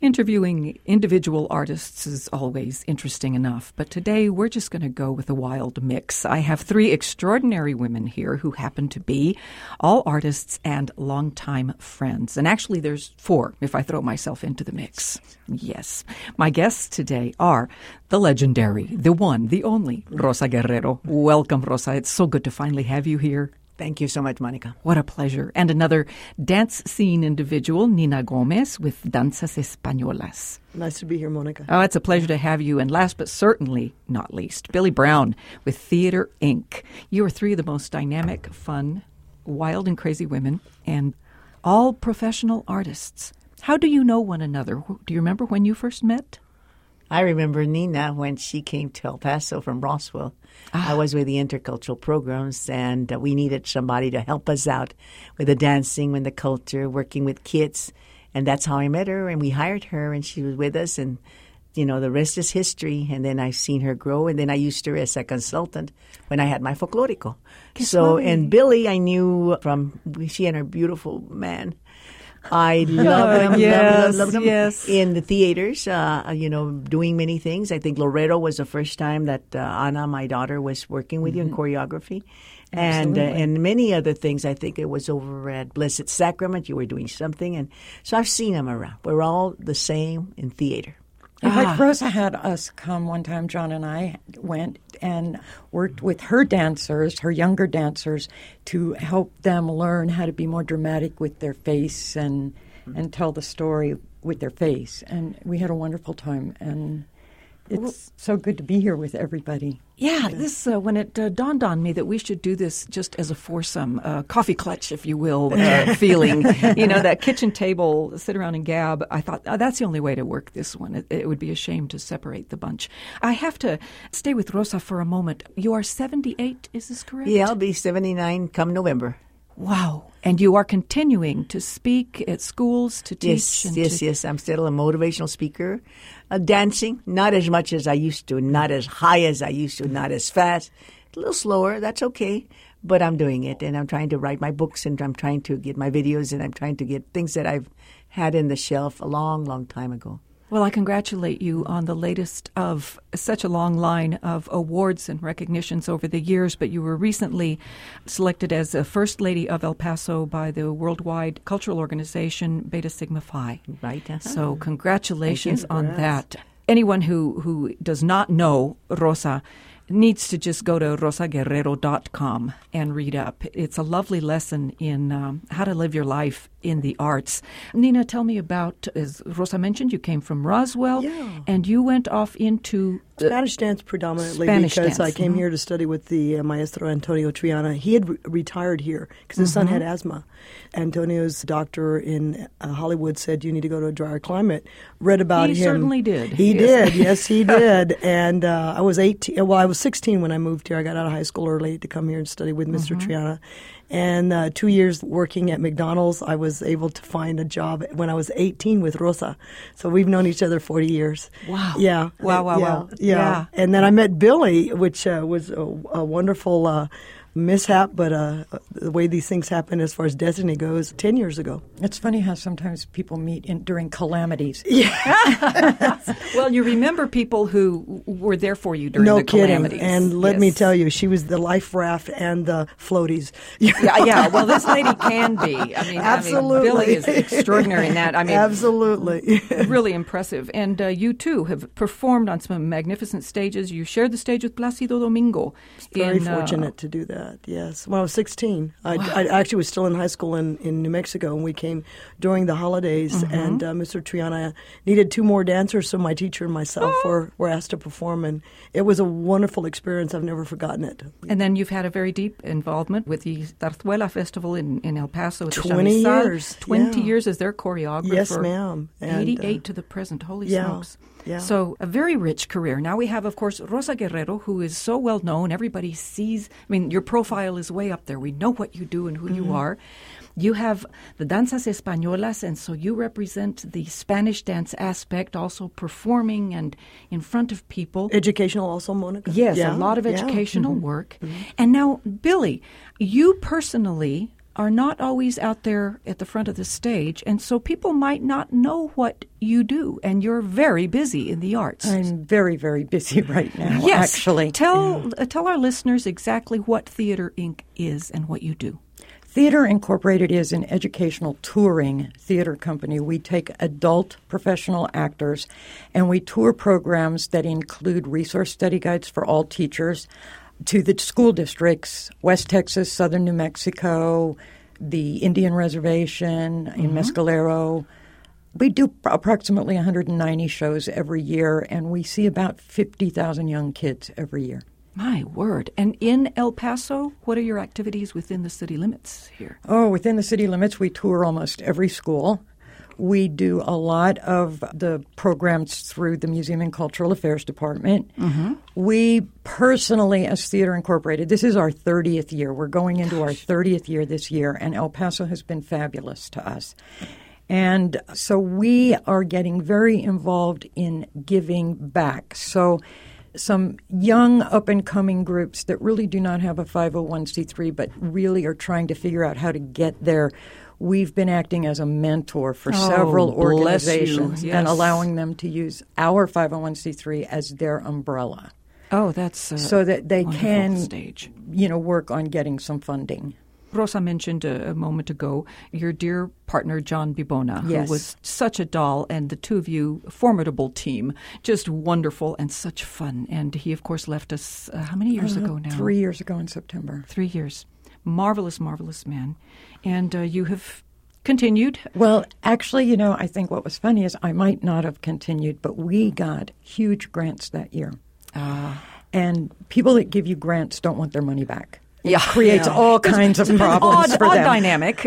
Interviewing individual artists is always interesting enough, but today we're just going to go with a wild mix. I have three extraordinary women here who happen to be all artists and longtime friends. And actually there's four if I throw myself into the mix. Yes. My guests today are the legendary, the one, the only, Rosa Guerrero. Welcome, Rosa. It's so good to finally have you here. Thank you so much, Monica. What a pleasure. And another dance scene individual, Nina Gomez with Danzas Españolas. Nice to be here, Monica. Oh, it's a pleasure to have you. And last but certainly not least, Billy Brown with Theater Inc. You are three of the most dynamic, fun, wild and crazy women and all professional artists. How do you know one another? Do you remember when you first met? I remember Nina when she came to El Paso from Roswell. I was with the intercultural programs, and we needed somebody to help us out with the dancing, with the culture, working with kids. And that's how I met her, and we hired her, and she was with us. And, you know, the rest is history. And then I've seen her grow, and then I used her as a consultant when I had my folklorico. And Billy I knew from, she and her beautiful man. I love them, yes. In the theaters, doing many things. I think Loreto was the first time that Ana, my daughter, was working with you in choreography. And many other things. I think it was over at Blessed Sacrament. You were doing something. And so I've seen them around. We're all the same in theater. In fact, Rosa had us come one time. John and I went and worked with her dancers, her younger dancers, to help them learn how to be more dramatic with their face and tell the story with their face. And we had a wonderful time. And it's so good to be here with everybody. Yeah, this when it dawned on me that we should do this just as a foursome, coffee clutch, if you will, feeling. You know, that kitchen table, sit around and gab. I thought, that's the only way to work this one. It would be a shame to separate the bunch. I have to stay with Rosa for a moment. You are 78, is this correct? Yeah, I'll be 79 come November. Wow. And you are continuing to speak at schools, to teach? Yes. I'm still a motivational speaker. Dancing, not as much as I used to, not as high as I used to, not as fast. A little slower, that's okay. But I'm doing it, and I'm trying to write my books, and I'm trying to get my videos, and I'm trying to get things that I've had in the shelf a long, long time ago. Well, I congratulate you on the latest of such a long line of awards and recognitions over the years, but you were recently selected as a First Lady of El Paso by the worldwide cultural organization Beta Sigma Phi. Right. So congratulations on that. Anyone who does not know Rosa needs to just go to rosaguerrero.com and read up. It's a lovely lesson in how to live your life in the arts. Nina, tell me about, as Rosa mentioned, you came from Roswell, and you went off into Spanish dance predominantly Spanish because dance. I came here to study with the maestro Antonio Triana. He had retired here because his son had asthma. Antonio's doctor in Hollywood said, you need to go to a drier climate. Read about him. He certainly did. He did. Yes, he did. And I was 18. Well, I was 16 when I moved here. I got out of high school early to come here and study with Mr. Triana. And 2 years working at McDonald's, I was able to find a job when I was 18 with Rosa. So we've known each other 40 years. Wow. Yeah. Wow. Yeah. And then I met Billy, which was a wonderful mishap, but the way these things happen as far as destiny goes, 10 years ago. It's funny how sometimes people meet during calamities. Yeah. Well, you remember people who were there for you during the calamities. And let me tell you, she was the life raft and the floaties. Yeah. Well, this lady can be. Absolutely. Billy is extraordinary in that. Absolutely. Really impressive. And you, too, have performed on some magnificent stages. You shared the stage with Placido Domingo. Very fortunate to do that, yes. When I was 16, I actually was still in high school in New Mexico, and we came during the holidays, and Mr. Triana needed 2 more dancers, so my teacher and myself were asked to perform, and it was a wonderful experience. I've never forgotten it. And then you've had a very deep involvement with the Zarzuela Festival in El Paso. 20 years. 20 years as their choreographer. Yes, ma'am. And, 88 to the present. Holy smokes. Yeah. So a very rich career. Now we have, of course, Rosa Guerrero, who is so well known. Everybody sees, your profile is way up there. We know what you do and who you are. You have the Danzas Españolas, and so you represent the Spanish dance aspect, also performing and in front of people. Educational also, Monica? Yes, a lot of educational work. And now, Billy, you personally are not always out there at the front of the stage, and so people might not know what you do, and you're very busy in the arts. I'm very, very busy right now, yes. actually. Tell our listeners exactly what Theater Inc. is and what you do. Theater Incorporated is an educational touring theater company. We take adult professional actors, and we tour programs that include resource study guides for all teachers, to the school districts, West Texas, Southern New Mexico, the Indian Reservation in Mescalero. We do approximately 190 shows every year, and we see about 50,000 young kids every year. My word. And in El Paso, what are your activities within the city limits here? Oh, within the city limits, we tour almost every school. We do a lot of the programs through the Museum and Cultural Affairs Department. We personally, as Theater Incorporated, this is our 30th year. We're going into our 30th year this year, and El Paso has been fabulous to us. And so we are getting very involved in giving back. So some young up-and-coming groups that really do not have a 501c3 but really are trying to figure out how to get there. We've been acting as a mentor for several organizations and allowing them to use our 501c3 as their umbrella. Oh, that's so that they can stage. Work on getting some funding. Rosa mentioned a moment ago your dear partner, John Bibona, yes. who was such a doll, and the two of you, formidable team, just wonderful and such fun. And he, of course, left us how many years ago now? 3 years ago in September. 3 years. Marvelous, marvelous man. And you have continued. Well, actually, I think what was funny is I might not have continued, but we got huge grants that year. And people that give you grants don't want their money back. It creates all kinds of problems for them. Odd dynamic.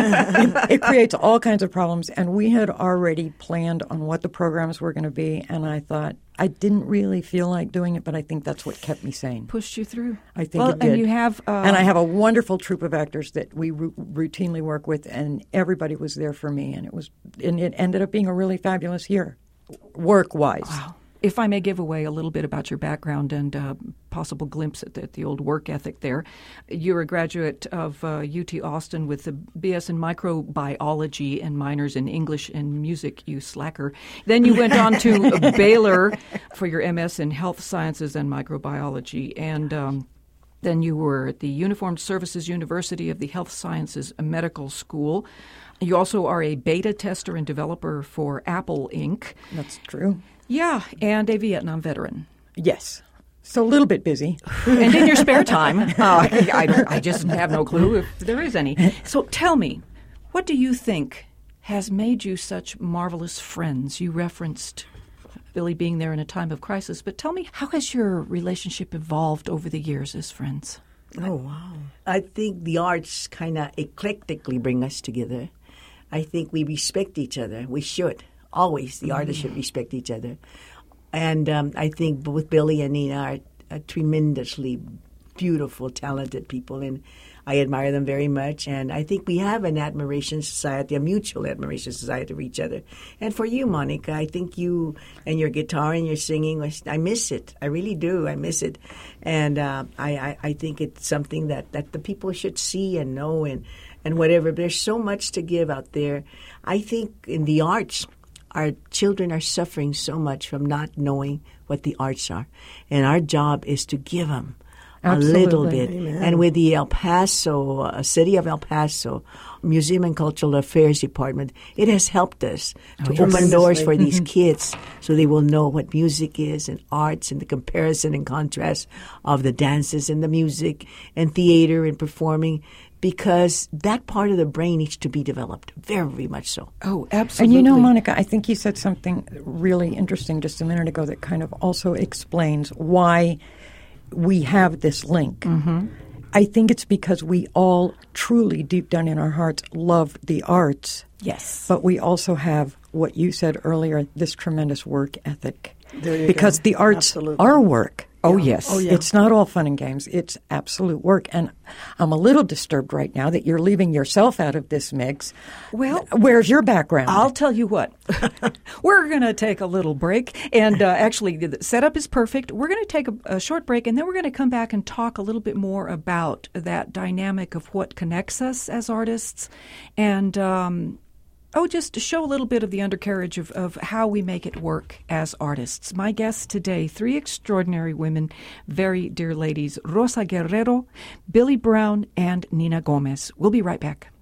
It creates all kinds of problems. And we had already planned on what the programs were going to be. And I thought, I didn't really feel like doing it, but I think that's what kept me sane. Pushed you through. I think it did. And you have... and I have a wonderful troupe of actors that we routinely work with, and everybody was there for me. And it ended up being a really fabulous year, work-wise. Wow. If I may give away a little bit about your background and possible glimpse at the old work ethic there, you're a graduate of UT Austin with a BS in microbiology and minors in English and music, you slacker. Then you went on to Baylor for your MS in health sciences and microbiology, and then you were at the Uniformed Services University of the Health Sciences Medical School. You also are a beta tester and developer for Apple Inc. That's true. Yeah, and a Vietnam veteran. Yes. So a little bit busy. And in your spare time, I just have no clue if there is any. So tell me, what do you think has made you such marvelous friends? You referenced Billy being there in a time of crisis, but tell me, how has your relationship evolved over the years as friends? Oh, wow. I think the arts kind of eclectically bring us together. I think we respect each other. We should. Always, the artists should respect each other. And I think both Billy and Nina are tremendously beautiful, talented people, and I admire them very much. And I think we have an admiration society, a mutual admiration society for each other. And for you, Monica, I think you and your guitar and your singing, I miss it. I really do. I miss it. And I think it's something that the people should see and know and whatever. But there's so much to give out there. I think in the arts, our children are suffering so much from not knowing what the arts are. And our job is to give them a little bit. Amen. And with the El Paso, City of El Paso, Museum and Cultural Affairs Department, it has helped us to open doors for these kids so they will know what music is and arts and the comparison and contrast of the dances and the music and theater and performing, because that part of the brain needs to be developed, very much so. Oh, absolutely. And Monica, I think you said something really interesting just a minute ago that kind of also explains why we have this link. Mm-hmm. I think it's because we all truly, deep down in our hearts, love the arts. Yes. But we also have, what you said earlier, this tremendous work ethic. There you because go. the arts Absolutely. are work. Oh, yes. Oh, yeah. It's not all fun and games. It's absolute work. And I'm a little disturbed right now that you're leaving yourself out of this mix. Well, where's your background? I'll tell you what. We're going to take a little break. And actually, the setup is perfect. We're going to take a short break, and then we're going to come back and talk a little bit more about that dynamic of what connects us as artists and just to show a little bit of the undercarriage of how we make it work as artists. My guests today, 3 extraordinary women, very dear ladies, Rosa Guerrero, Billy Brown, and Nina Gomez. We'll be right back.